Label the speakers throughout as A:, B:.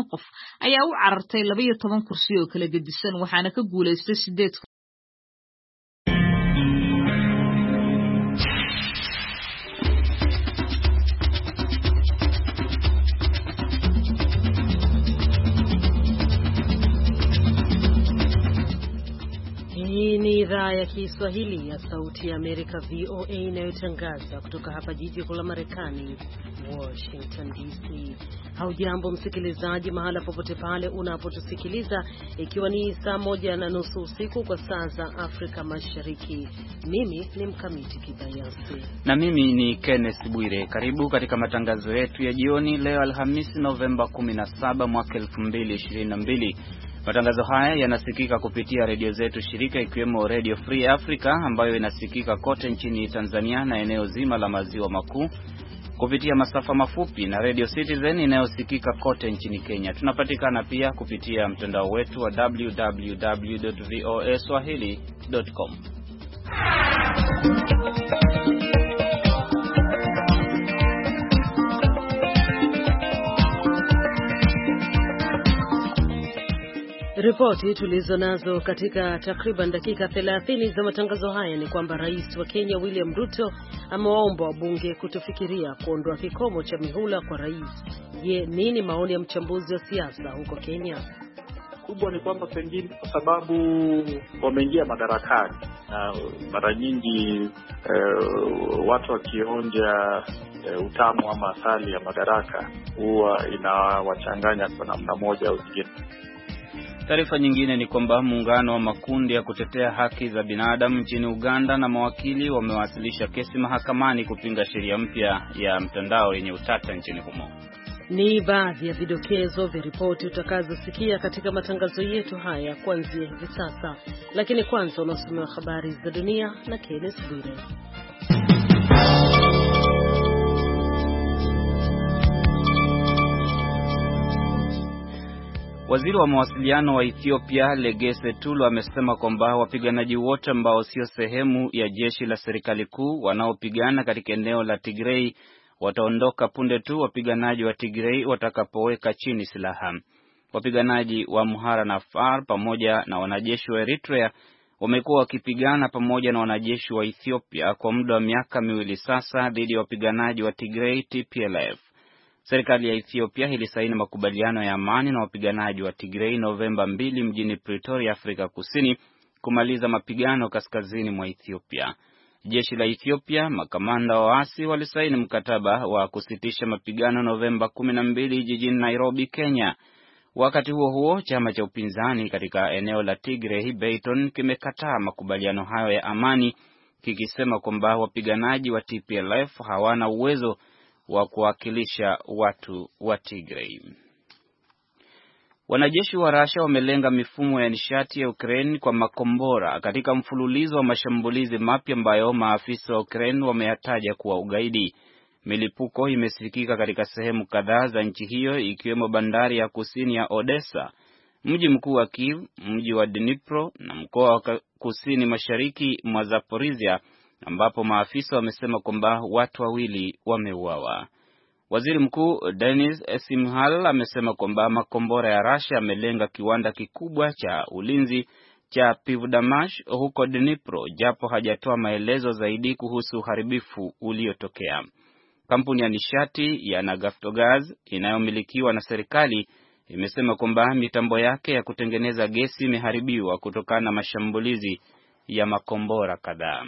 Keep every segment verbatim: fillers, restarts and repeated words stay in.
A: qof ayaa u carartay laba iyo toban kursi oo kala gedisan waxaana ka guuleystay sideed.
B: Hii ni idhaa ya Kiswahili ya Sauti ya Amerika V O A inayotangaza kutoka hapa jiji kuu la Marekani, Washington D C. Haujambo msikilizaji mahala popote pale unapotusikiliza, ikiwa ni saa moja na nusu usiku kwa saa za Afrika Mashariki. Mimi ni Mkamiti Kibayasi
C: na mimi ni Kenneth Bwire. Karibu katika matangazo yetu ya jioni leo Alhamisi Novemba kumi na saba mwaka elfu mbili ishirini na mbili. Matangazo haya yanasikika kupitia redio zetu shirika ikiwemo Radio Free Africa ambayo inasikika kote nchini Tanzania na eneo zima la maziwa makuu, kupitia masafa mafupi na Radio Citizen inayosikika kote nchini Kenya. Tunapatikana pia kupitia mtandao wetu wa w w w dot voa swahili dot com.
B: Ripoti tulizo nazo katika takriban dakika thelathini za matangazo haya ni kwamba Rais wa Kenya William Ruto amewaomba wabunge kutofikiria kuondoa kikomo cha mihula kwa rais. Je, nini maoni ya mchambuzi wa siasa huko Kenya?
D: Kubwa ni kwamba pengine kwa sababu wameingia madarakani na mara nyingi uh, watu wakionja uh, utamu ama asali ya madaraka huwa inawachanganya kwa namna moja au nyingine.
C: Taarifa nyingine ni kwamba muungano wa makundi ya kutetea haki za binadamu nchini Uganda na mawakili wamewasilisha kesi mahakamani kupinga sheria mpya ya mtandao yenye utata nchini humo.
B: Ni baadhi ya vidokezo vya ripoti utakazosikia katika matangazo yetu haya kuanzia hivi sasa, lakini kwanza unasomewa habari za dunia na Kenneth Bwire.
C: Waziri wa mawasiliano wa Ethiopia Legesse Tulu amesema kwamba wapiganaji wote ambao sio sehemu ya jeshi la serikali kuu wanaopigana katika eneo la Tigray wataondoka punde tu wapiganaji wa Tigray watakapoweka chini silaha. Wapiganaji wa Amhara na Afar pamoja na wanajeshi wa Eritrea wamekuwa wakipigana pamoja na wanajeshi wa Ethiopia kwa muda wa miaka miwili sasa dhidi ya wapiganaji wa Tigray T P L F. Serikali ya Ethiopia ilisaini makubaliano ya amani na wapiganaji wa Tigray Novemba mbili mjini Pretoria, Afrika Kusini, kumaliza mapigano kaskazini mwa Ethiopia. Jeshi la Ethiopia, makamanda wa waasi walisaini mkataba wa kusitisha mapigano Novemba kumi na mbili jijini Nairobi, Kenya. Wakati huo huo, chama cha upinzani katika eneo la Tigray, Bayton, kimekataa makubaliano hayo ya amani, kikisema kwamba wapiganaji wa T P L F hawana uwezo wa kuwakilisha watu wa Tigray. Wanajeshi wa Russia wamelenga mifumo ya nishati ya Ukraine kwa makombora katika mfululizo wa mashambulizi mapya ambayo maafisa wa Ukraine wameyataja kuwa ugaidi. Milipuko imesikika katika sehemu kadhaa za nchi hiyo ikiwemo bandari ya kusini ya Odessa, mji mkuu wa Kiev, mji wa Dnipro na mkoa wa kusini mashariki mwa Zaporizhia, ambapo maafisa wamesema kwamba watu wawili wameuawa. Waziri Mkuu Denis Shmyhal amesema kwamba makombora ya Russia yamelenga kiwanda kikubwa cha ulinzi cha Pivdamash huko Dnipro, japo hajatoa maelezo zaidi kuhusu uharibifu uliotokea. Kampuni ya nishati ya Naftogaz inayomilikiwa na serikali imesema kwamba mitambo yake ya kutengeneza gesi imeharibiwa kutokana na mashambulizi ya makombora kadhaa.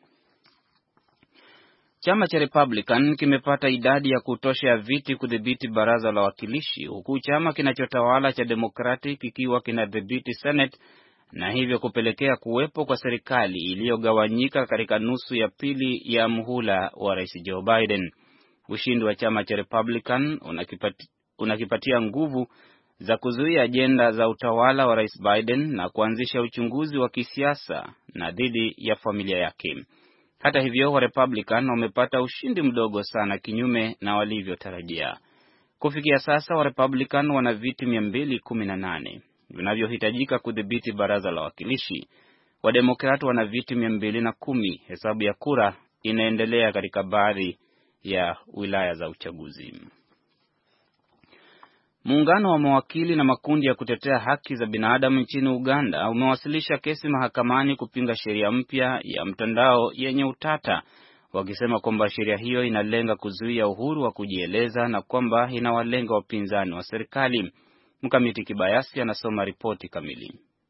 C: Chama cha Republican kimepata idadi ya kutosha ya viti kudhibiti baraza la wawakilishi, huku chama kinachotawala cha Democratic kikiwa kinadhibiti Senate, na hivyo kupelekea kuwepo kwa serikali iliyogawanyika katika nusu ya pili ya muhula wa Rais Joe Biden. Ushindi wa chama cha Republican unakipati, unakipatia nguvu za kuzuia ajenda za utawala wa Rais Biden na kuanzisha uchunguzi wa kisiasa na dhidi ya familia yake. Hata hivyo, wa Republican wamepata ushindi mdogo sana kinyume na walivyotarajia. Kufikia sasa wa Republican wana viti mia mbili kumi na nane vinavyohitajika kudhibiti baraza la wawakilishi. Wa Democrat wana viti mia mbili na kumi. Hesabu ya kura inaendelea katika baadhi ya wilaya za uchaguzi. Muungano wa mawakili na makundi ya kutetea haki za binadamu nchini Uganda umewasilisha kesi mahakamani kupinga sheria mpya ya mtandao yenye utata, wakisema kwamba sheria hiyo inalenga kuzuia uhuru wa kujieleza na kwamba inawalenga wapinzani wa serikali. Mkamiti Kibayasi anasoma ripoti kamili.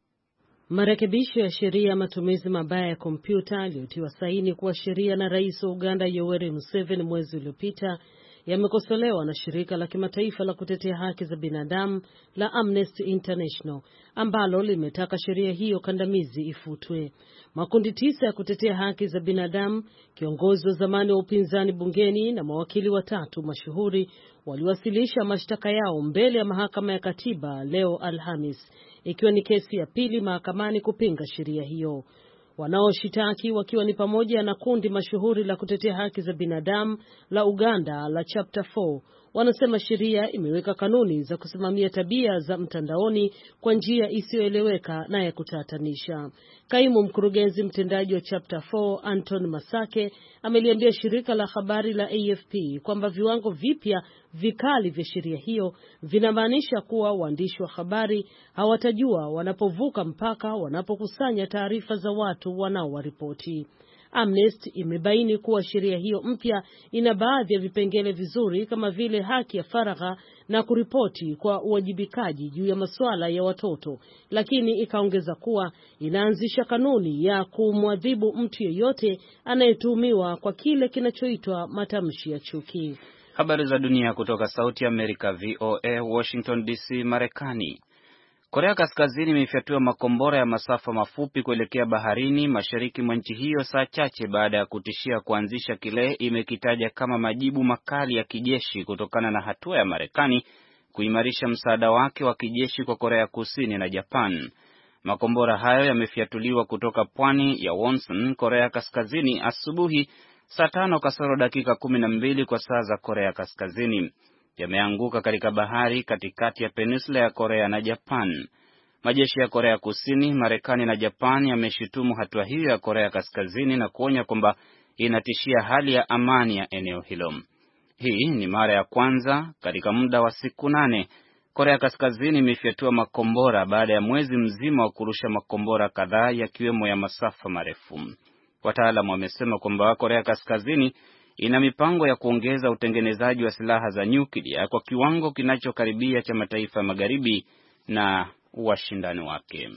B: Marekebisho ya sheria ya matumizi mabaya ya kompyuta yaliyotiwa saini kuwa sheria na Rais wa Uganda Yoweri Museveni mwezi uliopita yamekosolewa na shirika la kimataifa la kutetea haki za binadamu la Amnesty International ambalo limetaka sheria hiyo kandamizi ifutwe. Makundi tisa ya kutetea haki za binadamu, kiongozi wa zamani wa upinzani bungeni na mawakili watatu mashuhuri waliwasilisha mashtaka yao mbele ya mahakama ya katiba leo Alhamis, ikiwa ni kesi ya pili mahakamani kupinga sheria hiyo. Wanaoshitaki wakiwa ni pamoja na kundi mashuhuri la kutetea haki za binadamu la Uganda la Chapter four, wanasema sheria imeweka kanuni za kusimamia tabia za mtandaoni kwa njia isiyoeleweka na ya kutatanisha. Kaimu mkurugenzi mtendaji wa Chapter four, Anton Masake, ameliambia shirika la habari la A F P kwamba viwango vipya vikali vya sheria hiyo vinamaanisha kuwa waandishi wa habari hawatajua wanapovuka mpaka wanapokusanya taarifa za watu wanaowaripoti. Amnesty imebaini kuwa sheria hiyo mpya ina baadhi ya vipengele vizuri kama vile haki ya faragha na kuripoti kwa uwajibikaji juu ya masuala ya watoto, lakini ikaongeza kuwa inaanzisha kanuni ya kumwadhibu mtu yeyote anayetuhumiwa kwa kile kinachoitwa matamshi ya chuki.
C: Habari za dunia kutoka Sauti ya Amerika V O A Washington D C Marekani. Korea Kaskazini imefyatua makombora ya masafa mafupi kuelekea baharini mashariki mwa nchi hiyo saa chache baada ya kutishia kuanzisha kile imekitaja kama majibu makali ya kijeshi kutokana na hatua ya Marekani kuimarisha msaada wake wa kijeshi kwa Korea Kusini na Japan. Makombora hayo yamefyatuliwa kutoka pwani ya Wonsan, Korea Kaskazini asubuhi saa tano kasoro dakika kumi na mbili kwa saa za Korea Kaskazini. Yameanguka katika bahari katikati ya peninsula ya Korea na Japan. Majeshi ya Korea Kusini, Marekani na Japan yameshutumu hatua hiyo ya Korea Kaskazini na kuonya kwamba inatishia hali ya amani ya eneo hilo. Hii ni mara ya kwanza katika muda wa siku nane Korea Kaskazini imefyatua makombora baada ya mwezi mzima wa kurusha makombora kadhaa yakiwemo ya masafa marefu. Wataalamu wamesema kwamba Korea Kaskazini ina mipango ya kuongeza utengenezaji wa silaha za nyuklia kwa kiwango kinachokaribia cha mataifa magharibi na washindani wake.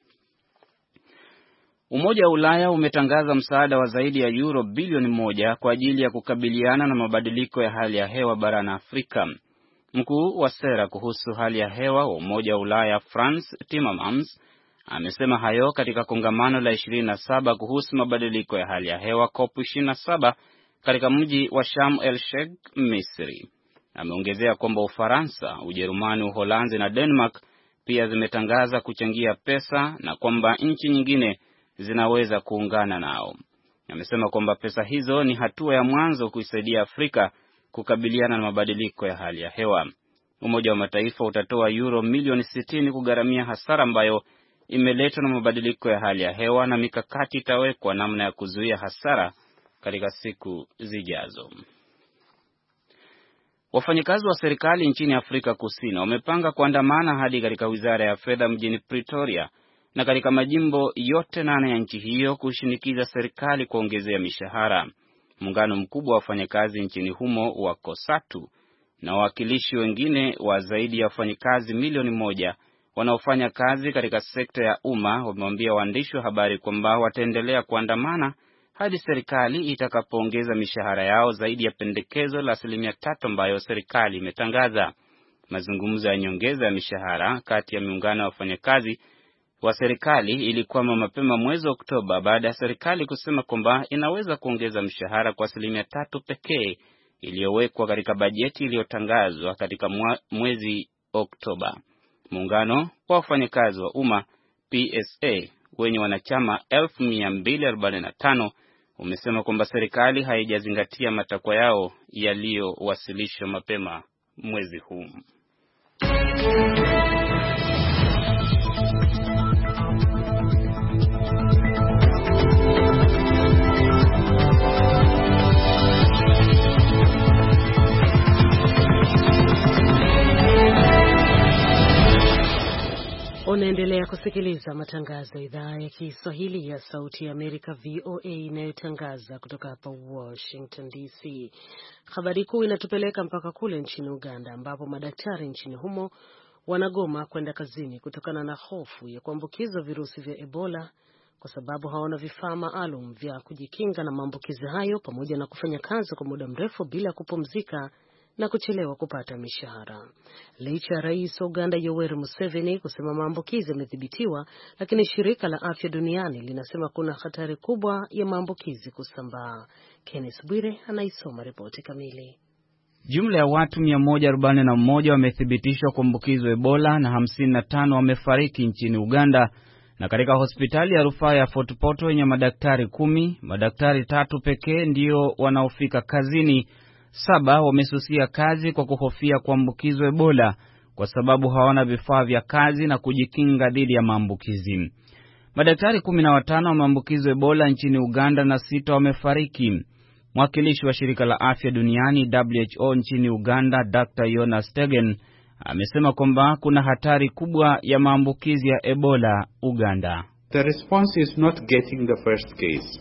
C: Umoja wa Ulaya umetangaza msaada wa zaidi ya euro bilioni moja kwa ajili ya kukabiliana na mabadiliko ya hali ya hewa barani Afrika. Mkuu wa sera kuhusu hali ya hewa wa Umoja wa Ulaya Frans Timmermans amesema hayo katika kongamano la ishirini na saba kuhusu mabadiliko ya hali ya hewa COP ishirini na saba katika mji wa Sharm el Sheikh, Misri. Ameongezea kwamba Ufaransa, Ujerumani, Uholanzi na Denmark pia zimetangaza kuchangia pesa na kwamba nchi nyingine zinaweza kuungana nao. Amesema kwamba pesa hizo ni hatua ya mwanzo kuisaidia Afrika kukabiliana na mabadiliko ya hali ya hewa. Umoja wa Mataifa utatoa euro milioni sitini kugharamia hasara ambayo imeletwa na mabadiliko ya hali ya hewa, na mikakati itawekwa namna ya kuzuia hasara katika siku zijazo. Wafanyikazi wa serikali nchini Afrika Kusini wamepanga kuandamana hadi katika wizara ya fedha mjini Pretoria na katika majimbo yote nane ya nchi hiyo kushinikiza serikali kuongezea mishahara. Muungano mkubwa wa wafanyakazi nchini humo wa COSATU na wawakilishi wengine wa zaidi ya wafanyakazi milioni moja wanaofanya kazi katika sekta ya umma wamewambia waandishi wa habari kwamba wataendelea kuandamana hadi serikali itakapoongeza mishahara yao zaidi ya pendekezo la asilimia tatu ambayo serikali imetangaza. Mazungumzo ya nyongeza ya mishahara kati ya miungano ya wafanyakazi wa serikali ilikwama mapema mwezi Oktoba baada ya serikali kusema kwamba inaweza kuongeza mshahara kwa asilimia tatu pekee iliyowekwa katika bajeti iliyotangazwa katika mwezi Oktoba. Muungano wa wafanyakazi wa umma P S A wenye wanachama elfu mia mbili arobaini na tano umesema kwamba serikali haijazingatia matakwa yao yaliyowasilishwa mapema mwezi huu.
B: Unaendelea kusikiliza matangazo ya idhaa ya Kiswahili ya Sauti ya Amerika V O A inayotangaza kutoka hapa Washington D C. Habari kuu inatupeleka mpaka kule nchini Uganda ambapo madaktari nchini humo wanagoma kwenda kazini kutokana na hofu ya kuambukizwa virusi vya Ebola kwa sababu hawana vifaa maalum vya kujikinga na maambukizi hayo, pamoja na kufanya kazi kwa muda mrefu bila kupumzika na kuchelewa kupata mishahara. Licha ya Rais wa Uganda Yoweri Museveni kusema maambukizi yamedhibitiwa, lakini shirika la afya duniani linasema kuna hatari kubwa ya maambukizi kusambaa. Kenneth Bwire anaisoma ripoti kamili.
C: Jumla ya watu mia moja arobaini na moja wamethibitishwa kuambukizwa Ebola na hamsini na tano wamefariki nchini Uganda, na katika hospitali ya rufaa ya Fort Portal yenye madaktari kumi, madaktari tatu pekee ndio wanaofika kazini. Saba wamesusia kazi kwa kuhofia kuambukizwa Ebola kwa sababu hawana vifaa vya kazi na kujikinga dhidi ya maambukizi. Madaktari kumi na watano wameambukizwa Ebola nchini Uganda na sita wamefariki. Mwakilishi wa shirika la afya duniani W H O nchini Uganda, Doctor Jonas Stegen, amesema kwamba kuna hatari kubwa ya maambukizi ya Ebola Uganda.
E: The response is not getting the first case.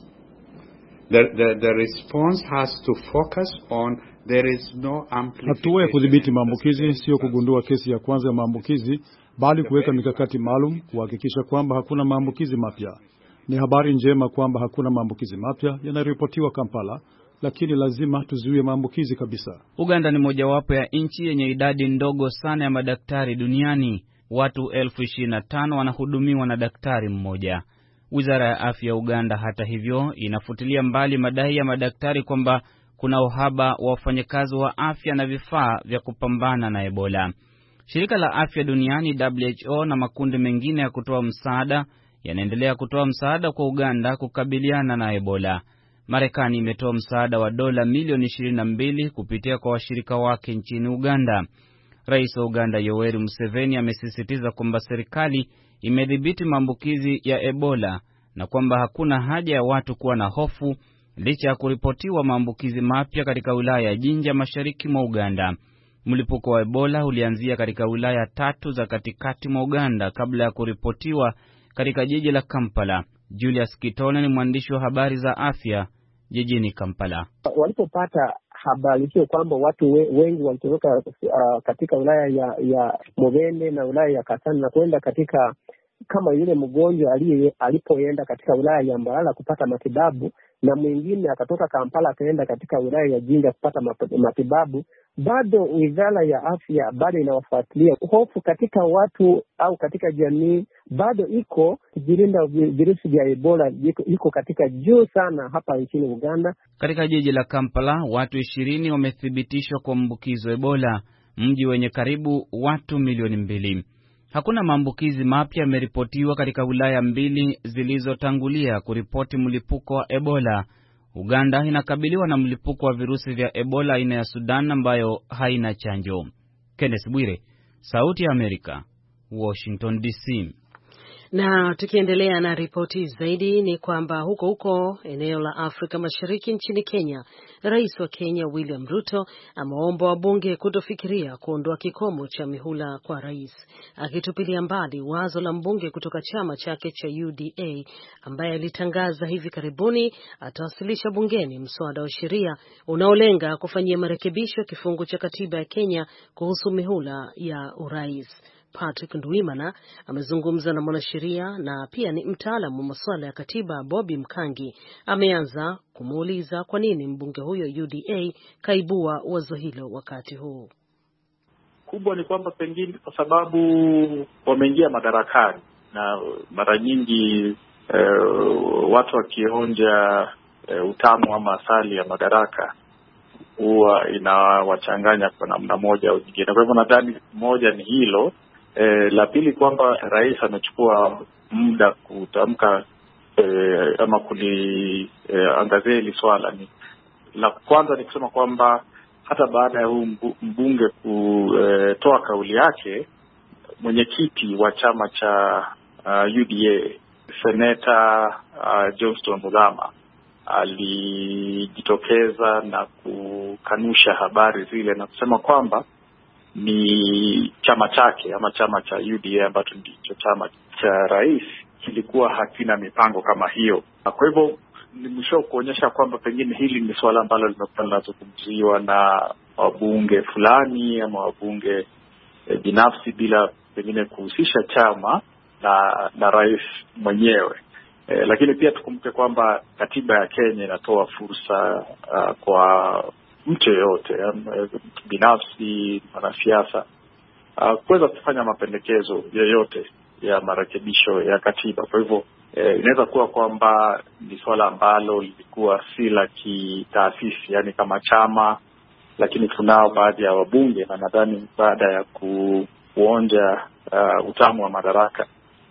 E: The, the, the response has to focus on there is no amplification.
F: Hatua ya kudhibiti maambukizi sio kugundua kesi ya kwanza ya maambukizi, bali kuweka mikakati maalum kuhakikisha kwamba hakuna maambukizi mapya. Ni habari njema kwamba hakuna maambukizi mapya yanaripotiwa Kampala, lakini lazima tuzuie maambukizi kabisa.
C: Uganda ni mojawapo ya nchi yenye idadi ndogo sana ya madaktari duniani. Watu elfu ishirini na tano wanahudumiwa na daktari mmoja. Wizara ya afya ya Uganda hata hivyo inafutilia mbali madai ya madaktari kwamba kuna uhaba wa wafanyakazi wa afya na vifaa vya kupambana na Ebola. Shirika la afya duniani W H O na makundi mengine ya kutoa msaada yanaendelea kutoa msaada kwa Uganda kukabiliana na Ebola. Marekani imetoa msaada wa dola milioni ishirini na mbili kupitia kwa washirika wake nchini Uganda. Rais wa Uganda Yoweri Museveni amesisitiza kwamba serikali imedhibiti maambukizi ya Ebola na kwamba hakuna haja ya watu kuwa na hofu licha ya kuripotiwa maambukizi mapya katika wilaya ya Jinja mashariki mwa Uganda. Mlipuko wa Ebola ulianzia katika wilaya tatu za katikati mwa Uganda kabla ya kuripotiwa katika jiji la Kampala. Julius Kitone ni mwandishi wa habari za afya jijini Kampala.
G: Walipopata habari hiyo kwamba watu we, wengi walitoroka uh, katika wilaya ya ya Mubende na wilaya ya Kasani na kwenda katika kama yule mgonjwa alipoenda katika wilaya ya Mbarara kupata matibabu, na mwingine akatoka Kampala akaenda katika wilaya ya Jinja kupata matibabu, bado wizara ya afya bado inawafuatilia. Hofu katika watu au katika jamii bado iko kujilinda virusi vya Ebola iko katika juu sana hapa nchini Uganda.
C: Katika jiji la Kampala watu ishirini wamethibitishwa kuambukizwa Ebola, mji wenye karibu watu milioni mbili. Hakuna maambukizi mapya yameripotiwa katika wilaya mbili zilizotangulia kuripoti mlipuko wa Ebola. Uganda inakabiliwa na mlipuko wa virusi vya Ebola aina ya Sudan ambayo haina chanjo. Kenneth Bwire, Sauti ya Amerika, Washington D C.
B: Na tukiendelea na ripoti zaidi ni kwamba huko huko eneo la Afrika Mashariki nchini Kenya, Rais wa Kenya William Ruto ameomba wabunge kutofikiria kuondoa kikomo cha mihula kwa rais, akitupilia mbali wazo la mbunge kutoka chama chake cha U D A ambaye alitangaza hivi karibuni atawasilisha bungeni mswada wa sheria unaolenga kufanyia marekebisho kifungu cha katiba ya Kenya kuhusu mihula ya urais. Patrick Ndwimana amezungumza na mwanasheria na pia ni mtaalamu wa masuala ya katiba Bobby Mkangi. Ameanza kumuuliza kwa nini mbunge huyo U D A kaibua wazo hilo wakati huu.
D: Kubwa ni kwamba pengine kwa sababu wameingia madarakani na mara nyingi eh, watu wakionja eh, utamu ama asali ya madaraka huwa inawachanganya kwa namna moja au nyingine. Kwa hivyo nadhani moja ni hilo. E, la pili kwamba rais amechukua muda kutamka e, ama kuliangazia e, hili swala. Ni la kwanza ni kusema kwamba hata baada ya huu mbunge kutoa e, kauli yake, mwenyekiti wa chama cha uh, U D A Seneta uh, Johnston Muthama alijitokeza na kukanusha habari zile na kusema kwamba ni chama chake ama chama cha U D A ambacho ndicho chama cha rais kilikuwa hakina mipango kama hiyo. Kwa hivyo ni mwisho kuonyesha kwamba pengine hili ni swala ambalo limekuwa linazungumziwa na wabunge fulani ama wabunge e, binafsi bila pengine kuhusisha chama na na rais mwenyewe. E, lakini pia tukumbuke kwamba katiba ya Kenya inatoa fursa uh, kwa mtu yeyote, mtu binafsi, mwanasiasa, uh, kuweza kufanya mapendekezo yoyote ya marekebisho ya katiba. Kwa hivyo e, inaweza kuwa kwamba ni swala ambalo lilikuwa si la kitaasisi, yani kama chama, lakini tunao baadhi ya wabunge na nadhani baada ya ku, kuonja uh, utamu wa madaraka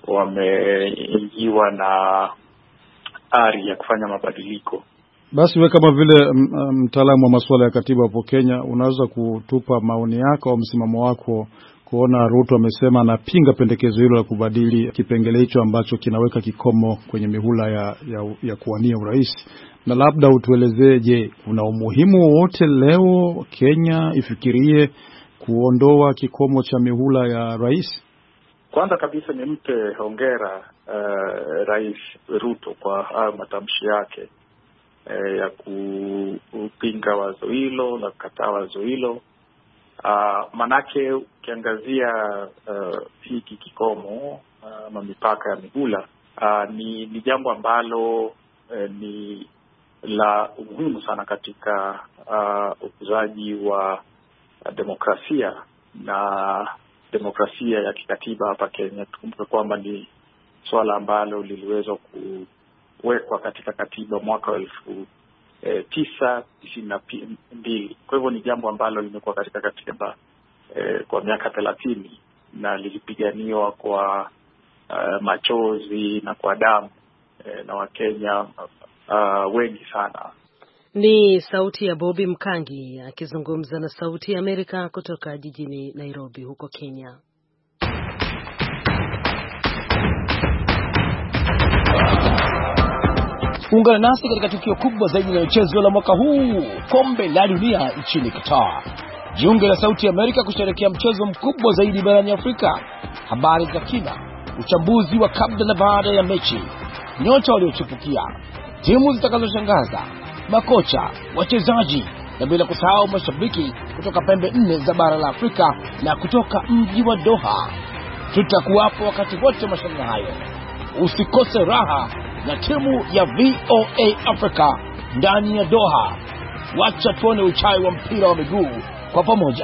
D: wameingiwa na ari ya kufanya mabadiliko.
F: Basi wewe kama vile mtaalamu wa masuala ya katiba hapo Kenya, unaweza kutupa maoni yako au msimamo wako kuona Ruto amesema anapinga pendekezo hilo la kubadili kipengele hicho ambacho kinaweka kikomo kwenye mihula ya ya, ya kuwania urais, na labda utuelezee, je, kuna umuhimu wote leo Kenya ifikirie kuondoa kikomo cha mihula ya rais?
D: Kwanza kabisa ni mpe hongera uh, Rais Ruto kwa hayo matamshi yake uh, ya kupinga wazo hilo na kukataa wazo hilo. Uh, manake ukiangazia uh, hiki kikomo ama uh, mipaka ya mihula uh, ni, ni jambo ambalo uh, ni la umuhimu sana katika uh, ukuzaji wa uh, demokrasia na demokrasia ya kikatiba hapa Kenya. Tukumbuke kwamba ni swala ambalo liliwezwa kuwekwa katika katiba mwaka wa elfu eh, tisa tisini na mbili. Kwa hivyo ni jambo ambalo limekuwa katika katiba eh, kwa miaka thelathini na lilipiganiwa kwa uh, machozi na kwa damu eh, na Wakenya uh, wengi sana.
B: Ni sauti ya Bobby Mkangi akizungumza na Sauti ya Amerika kutoka jijini Nairobi huko Kenya.
H: Ungana nasi katika tukio kubwa zaidi la michezo la mwaka huu, kombe la dunia nchini Qatar. Jiunge na Sauti ya Amerika kusherehekea mchezo mkubwa zaidi barani Afrika. Habari za kina, uchambuzi wa kabla na baada ya mechi, nyota waliochipukia, timu zitakazoshangaza, makocha, wachezaji na bila kusahau mashabiki kutoka pembe nne za bara la Afrika na kutoka mji wa Doha. Tutakuwapo wakati wote mashindano hayo. Usikose raha na timu ya V O A Africa ndani ya Doha. Wacha tuone uchai wa mpira wa miguu kwa pamoja.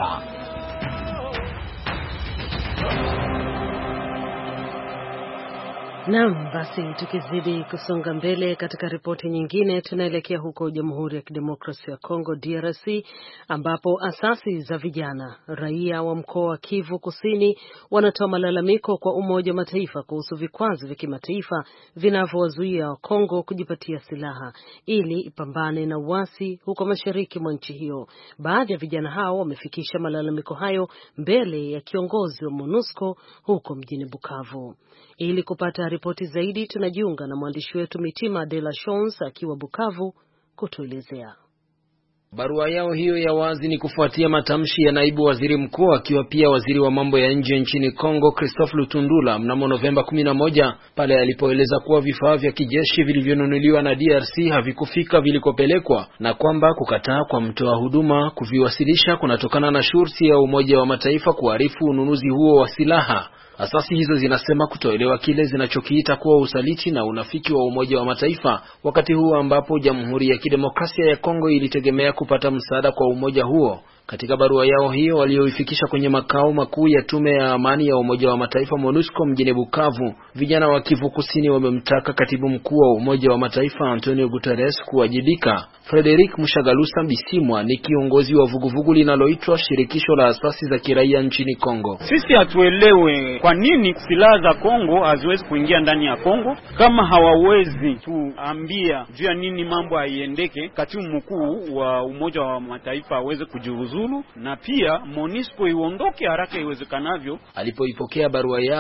B: Naam, basi tukizidi kusonga mbele katika ripoti nyingine, tunaelekea huko Jamhuri ya Kidemokrasia ya Kongo D R C, ambapo asasi za vijana raia wa mkoa wa Kivu Kusini wanatoa malalamiko kwa Umoja wa Mataifa kuhusu vikwazo vya kimataifa vinavyowazuia Kongo kujipatia silaha ili ipambane na uasi huko mashariki mwa nchi hiyo. Baadhi ya vijana hao wamefikisha malalamiko hayo mbele ya kiongozi wa MONUSCO huko mjini Bukavu. Ili kupata ripoti zaidi tunajiunga na mwandishi wetu Mitima de la Chance akiwa Bukavu kutuelezea.
I: Barua yao hiyo ya wazi ni kufuatia matamshi ya naibu waziri mkuu akiwa pia waziri wa mambo ya nje nchini Kongo Christophe Lutundula mnamo Novemba kumi na moja, pale alipoeleza kuwa vifaa vya kijeshi vilivyonunuliwa na D R C havikufika vilikopelekwa na kwamba kukataa kwa mtoa huduma kuviwasilisha kunatokana na shurti ya Umoja wa Mataifa kuarifu ununuzi huo wa silaha. Asasi hizo zinasema kutoelewa kile zinachokiita kuwa usaliti na unafiki wa Umoja wa Mataifa, wakati huu ambapo Jamhuri ya Kidemokrasia ya Kongo ilitegemea kupata msaada kwa umoja huo. Katika barua yao hiyo walioifikisha kwenye makao makuu ya tume ya amani ya Umoja wa Mataifa MONUSCO mjini Bukavu, vijana wa Kivu Kusini wamemtaka katibu mkuu wa Umoja wa Mataifa Antonio Guterres kuwajibika. Frederick Mushagalusa Bisimwa ni kiongozi wa vuguvugu linaloitwa Shirikisho la Asasi za Kiraia nchini Kongo.
J: Sisi hatuelewe kwa nini silaha za Kongo haziwezi kuingia ndani ya Kongo, kama hawawezi tuambia juu ya nini mambo haiendeke, katibu mkuu wa Umoja wa Mataifa aweze kujiuzulu na pia MONUSCO iondoke haraka iwezekanavyo.
I: Alipoipokea barua yao,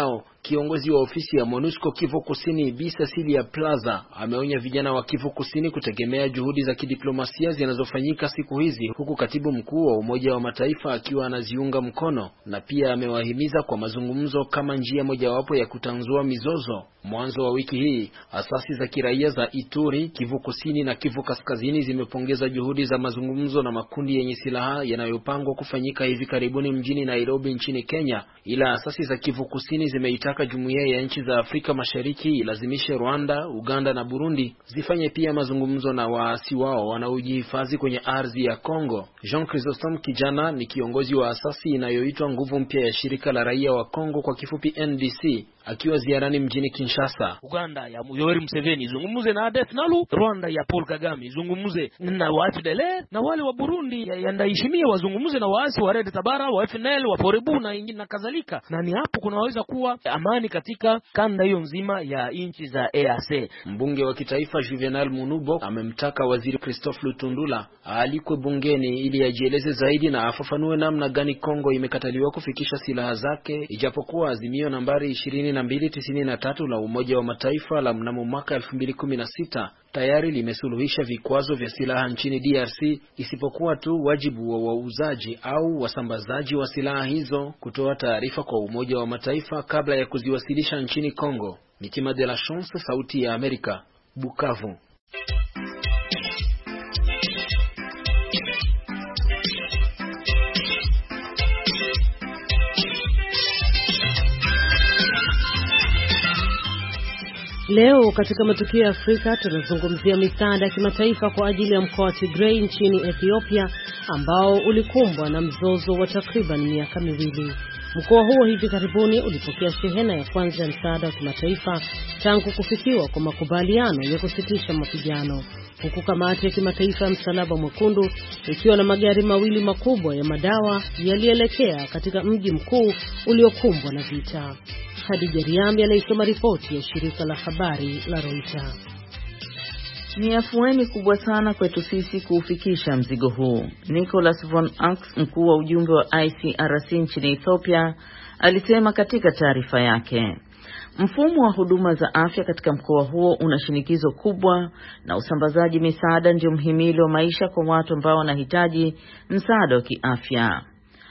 I: Kiongozi wa ofisi ya MONUSCO Kivu Kusini, Bi Cecilia Plaza, ameonya vijana wa Kivu Kusini kutegemea juhudi za kidiplomasia zinazofanyika siku hizi, huku katibu mkuu wa Umoja wa Mataifa akiwa anaziunga mkono, na pia amewahimiza kwa mazungumzo kama njia mojawapo ya kutanzua mizozo. Mwanzo wa wiki hii, asasi za kiraia za Ituri, Kivu Kusini na Kivu Kaskazini zimepongeza juhudi za mazungumzo na makundi yenye silaha yanayopangwa kufanyika hivi karibuni mjini Nairobi nchini Kenya, ila asasi za Kivu Kusini zimeitaka jumuiya ya nchi za Afrika Mashariki ilazimishe Rwanda, Uganda na Burundi zifanye pia mazungumzo na waasi wao wanaojihifadhi kwenye ardhi ya Kongo. Jean Chrysostome Kijana ni kiongozi wa asasi inayoitwa Nguvu Mpya ya Shirika la Raia wa Kongo, kwa kifupi N D C, akiwa ziarani mjini Kinshasa.
K: Uganda ya Yoweri Museveni zungumuze na Adef Nalu, Rwanda ya Paul Kagame zungumuze na waasi dele, na wale wa Burundi ya Ndayishimiye wazungumuze na waasi wa Red Tabara, wa F N L, wa Forebu na ingine na kadhalika. Na ni hapo kunaweza kuwa amani katika kanda hiyo nzima ya nchi za E A C.
I: Mbunge wa kitaifa Juvenal Munubo amemtaka Waziri Christophe Lutundula alikwe bungeni ili ajieleze zaidi na afafanue namna gani Kongo imekataliwa kufikisha silaha zake, ijapokuwa azimio nambari ishirini na mbili tisini na tatu la Umoja wa Mataifa la mnamo mwaka elfu mbili kumi na sita tayari limesuluhisha vikwazo vya silaha nchini D R C, isipokuwa tu wajibu wa wauzaji au wasambazaji wa silaha hizo kutoa taarifa kwa Umoja wa Mataifa kabla ya kuziwasilisha nchini Kongo. Mitima de la Chance, Sauti ya Amerika, Bukavu.
B: Leo katika matukio ya Afrika tunazungumzia misaada ya kimataifa kwa ajili ya mkoa wa Tigray nchini Ethiopia ambao ulikumbwa na mzozo wa takriban miaka miwili. Mkoa huo hivi karibuni ulipokea shehena ya kwanza ya msaada wa kimataifa tangu kufikiwa kwa makubaliano ya kusitisha mapigano, huku kamati ya kimataifa ya Msalaba Mwekundu ikiwa na magari mawili makubwa ya madawa yalielekea katika mji mkuu uliokumbwa na vita. Khadija Riami anaisoma ripoti ya shirika la habari la Reuters.
L: Ni afueni kubwa sana kwetu sisi kuufikisha mzigo huu. Nicholas von Ax, mkuu wa ujumbe wa I C R C nchini Ethiopia, alisema katika taarifa yake. Mfumo wa huduma za afya katika mkoa huo una shinikizo kubwa na usambazaji misaada ndio mhimili wa maisha kwa watu ambao wanahitaji msaada wa kiafya.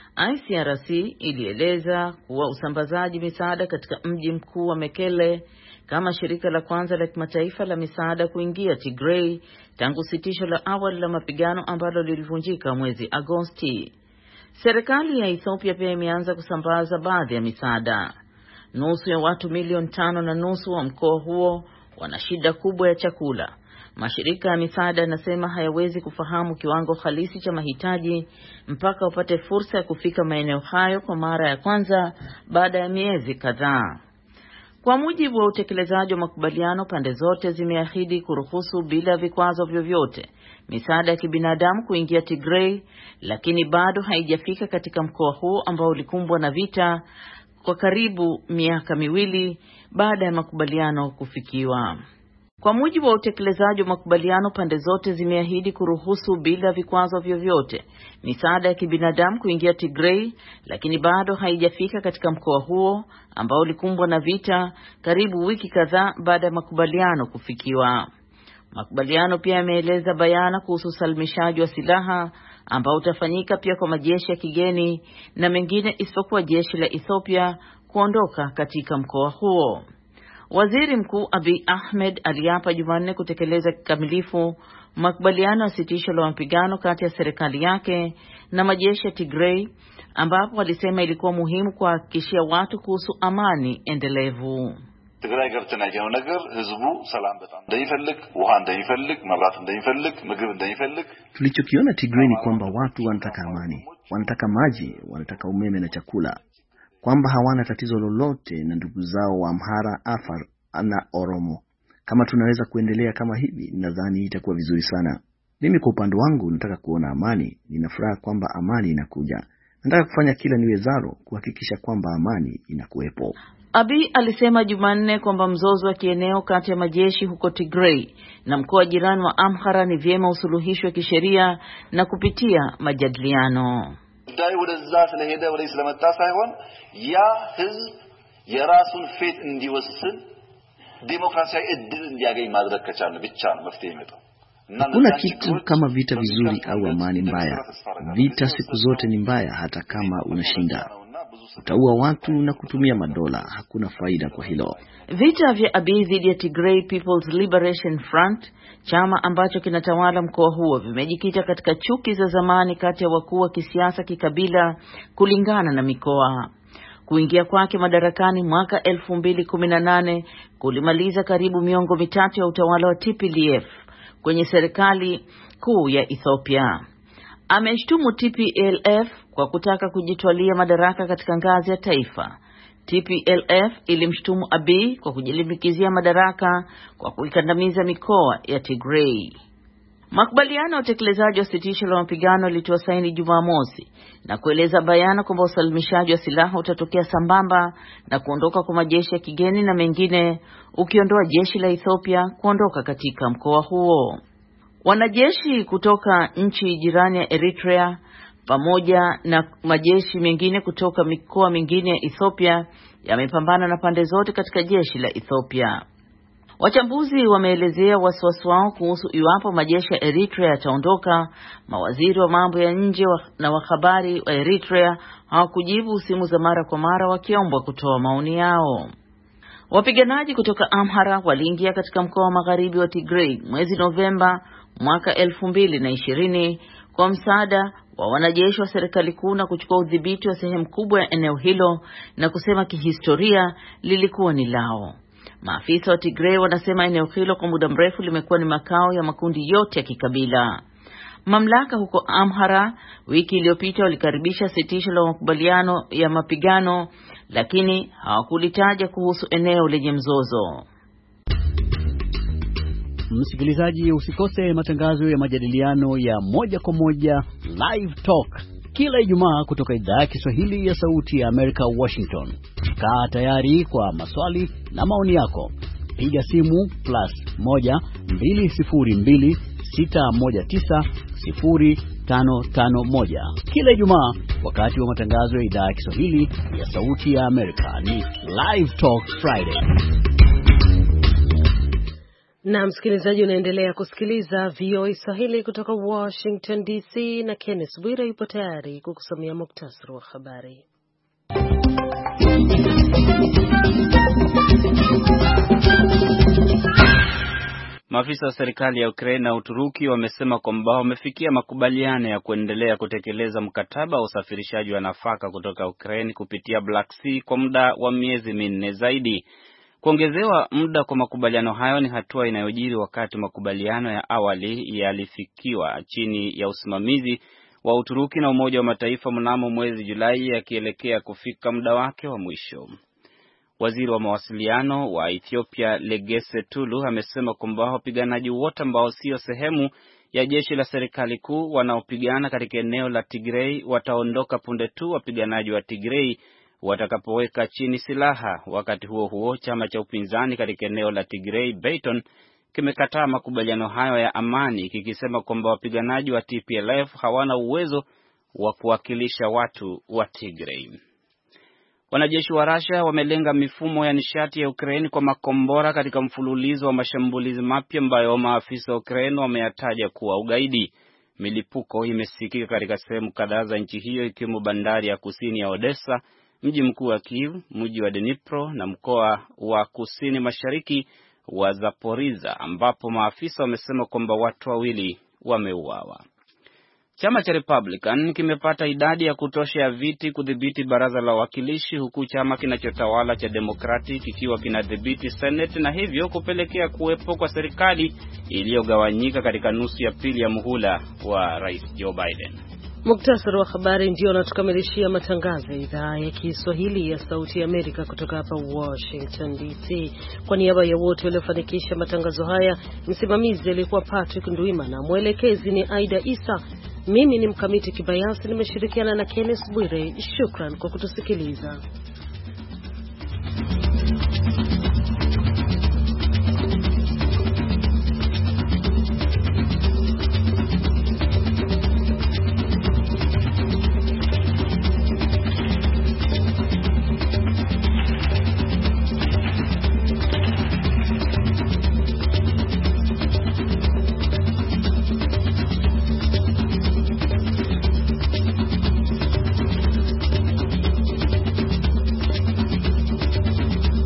L: I C R C ilieleza kuwa usambazaji misaada katika mji mkuu wa Mekele kama shirika la kwanza la kimataifa la misaada kuingia Tigray tangu sitisho la awali la mapigano ambalo lilivunjika mwezi Agosti. Serikali ya Ethiopia pia imeanza kusambaza baadhi ya misaada. Nusu ya watu milioni tano na nusu wa mkoa huo wana shida kubwa ya chakula. Mashirika ya misaada yanasema hayawezi kufahamu kiwango halisi cha mahitaji mpaka wapate fursa ya kufika maeneo hayo kwa mara ya kwanza baada ya miezi kadhaa. Kwa mujibu wa utekelezaji wa makubaliano, pande zote zimeahidi kuruhusu bila vikwazo vyovyote misaada ya kibinadamu kuingia Tigray, lakini bado haijafika katika mkoa huu ambao ulikumbwa na vita kwa karibu miaka miwili baada ya makubaliano kufikiwa. Kwa mujibu wa utekelezaji wa makubaliano, pande zote zimeahidi kuruhusu bila vikwazo vyovyote misaada ya kibinadamu kuingia Tigray, lakini bado haijafika katika mkoa huo ambao ulikumbwa na vita karibu wiki kadhaa baada ya makubaliano kufikiwa. Makubaliano pia yameeleza bayana kuhusu usalimishaji wa silaha ambao utafanyika pia kwa majeshi ya kigeni na mengine isipokuwa jeshi la Ethiopia kuondoka katika mkoa huo. Waziri Mkuu Abiy Ahmed aliapa Jumanne kutekeleza kikamilifu makubaliano ya sitisho la mapigano kati ya serikali yake na majeshi ya Tigray, ambapo alisema ilikuwa muhimu kuhakikishia watu kuhusu amani endelevu.
M: ትግራይ ገብተን ያየነው ነገር ህዝቡ ሰላም በጣም እንደሚፈልግ ውሃ እንደሚፈልግ መብራት እንደሚፈልግ ምግብ እንደሚፈልግ
N: tulichokiona Tigray ni kwamba watu wanataka amani, wanataka maji, wanataka umeme na chakula, kwamba hawana tatizo lolote na ndugu zao wa Amhara, Afar na Oromo. Kama tunaweza kuendelea kama hivi, nadhani itakuwa vizuri sana. Mimi kwa upande wangu nataka kuona amani, ninafuraha kwamba amani inakuja. Nataka kufanya kila niwezalo kuhakikisha kwamba amani inakuwepo.
L: Abiy alisema Jumanne kwamba mzozo wa kieneo kati ya majeshi huko Tigray na mkoa jirani wa Amhara ni vyema usuluhishwe kisheria na kupitia majadiliano.
M: ዳይ ወደዛ ስለሄደ ወደ ስለመጣ ሳይሆን ያ ህዝብ የራሱን ፌት እንዲወስን ዲሞክራሲያዊ እድል እንዲያገኝ ማድረግ ከቻለ ብቻ ነው መፍትሄ የሚመጣው።
N: Hakuna kitu kama vita vizuri au amani mbaya. Vita siku zote ni mbaya hata kama unashinda. Utaua watu na kutumia madola, hakuna faida kwa hilo.
L: Vita vya Abiy dhidi ya Tigray People's Liberation Front, chama ambacho kinatawala mkoa huo, vimejikita katika chuki za zamani kati ya wakuu wa kisiasa kikabila kulingana na mikoa. Kuingia kwake madarakani mwaka elfu mbili kumi na nane kulimaliza karibu miongo mitatu ya utawala wa T P L F kwenye serikali kuu ya Ethiopia. Ameshtumu T P L F kwa kutaka kujitwalia madaraka katika ngazi ya taifa. T P L F ilimshtumu Abiy kwa kujilimbikizia madaraka kwa kuikandamiza mikoa ya Tigray. Makubaliano ya utekelezaji wa sitisho la mapigano yalitiwa saini Jumamosi na kueleza bayana kwamba usalimishaji wa silaha utatokea sambamba na kuondoka kwa majeshi ya kigeni na mengine, ukiondoa jeshi la Ethiopia kuondoka katika mkoa huo. Wanajeshi kutoka nchi jirani ya Eritrea pamoja na majeshi mengine kutoka mikoa mingine ya Ethiopia yamepambana na pande zote katika jeshi la Ethiopia. Wachambuzi wameelezea wasiwasi wao kuhusu iwapo majeshi ya Eritrea yataondoka. Mawaziri wa mambo ya nje na wa habari wa Eritrea hawakujibu simu za mara kwa mara wakiombwa kutoa maoni yao. Wapiganaji kutoka Amhara waliingia katika mkoa wa magharibi wa Tigray mwezi Novemba mwaka elfu mbili na ishirini kwa msaada wa wanajeshi wa serikali kuu na kuchukua udhibiti wa sehemu kubwa ya eneo hilo na kusema kihistoria lilikuwa ni lao. Maafisa wa Tigray wanasema eneo hilo kwa muda mrefu limekuwa ni makao ya makundi yote ya kikabila. Mamlaka huko Amhara wiki iliyopita walikaribisha sitisho la makubaliano ya mapigano, lakini hawakulitaja kuhusu eneo lenye mzozo.
O: Msikilizaji, usikose matangazo ya majadiliano ya moja kwa moja Live Talk kila Ijumaa kutoka idhaa ya Kiswahili ya Sauti ya Amerika, Washington. Kaa tayari kwa maswali na maoni yako. Piga simu plus moja mbili sifuri mbili sita moja tisa sifuri tano tano moja kila Ijumaa wakati wa matangazo ya idhaa ya Kiswahili ya Sauti ya Amerika. Ni Live Talk Friday.
B: Na msikilizaji, unaendelea kusikiliza V O A Swahili kutoka Washington D C, na Kenneth Bwire yupo tayari kukusomea muktasari wa habari.
C: Maafisa wa serikali ya Ukraine na Uturuki wamesema kwamba wamefikia makubaliano ya kuendelea kutekeleza mkataba wa usafirishaji wa nafaka kutoka Ukraine kupitia Black Sea kwa muda wa miezi minne zaidi. Kuongezewa muda kwa makubaliano hayo ni hatua inayojiri wakati makubaliano ya awali yalifikiwa chini ya usimamizi wa Uturuki na Umoja wa Mataifa mnamo mwezi Julai yakielekea kufika muda wake wa mwisho. Waziri wa mawasiliano wa Ethiopia Legesse Tulu amesema kwamba wapiganaji wote ambao sio sehemu ya jeshi la serikali kuu wanaopigana katika eneo la Tigray wataondoka punde tu wapiganaji wa Tigray watakapoweka chini silaha. Wakati huo huo, chama cha upinzani katika eneo la Tigray Bayton kimekataa makubaliano hayo ya amani, kikisema kwamba wapiganaji wa T P L F hawana uwezo wa kuwakilisha watu wa Tigray. Wanajeshi wa Russia wamelenga mifumo ya nishati ya Ukraine kwa makombora katika mfululizo wa mashambulizi mapya ambayo maafisa wa Ukraine wameyataja kuwa ugaidi. Milipuko imesikika katika sehemu kadhaa za nchi hiyo ikiwemo bandari ya kusini ya Odessa, mji mkuu wa Kiev, mji wa Dnipro na mkoa wa kusini mashariki wa Zaporizhia ambapo maafisa wamesema kwamba watu wawili wameuawa. Chama cha Republican kimepata idadi ya kutosha ya viti kudhibiti baraza la wawakilishi, huku chama kinachotawala cha Democratic kikiwa kinadhibiti Senate na hivyo kupelekea kuwepo kwa serikali iliyogawanyika katika nusu ya pili ya muhula wa Rais Joe Biden.
B: Muktasari wa habari ndio unatukamilishia matangazo ya idhaa ya Kiswahili ya Sauti ya Amerika kutoka hapa Washington D C. Kwa niaba ya wote waliofanikisha matangazo haya, msimamizi alikuwa Patrick Ndwima na mwelekezi ni Aida Isa. Mimi ni Mkamiti Kibayasi, nimeshirikiana na Kenneth Bwire. Shukran kwa kutusikiliza.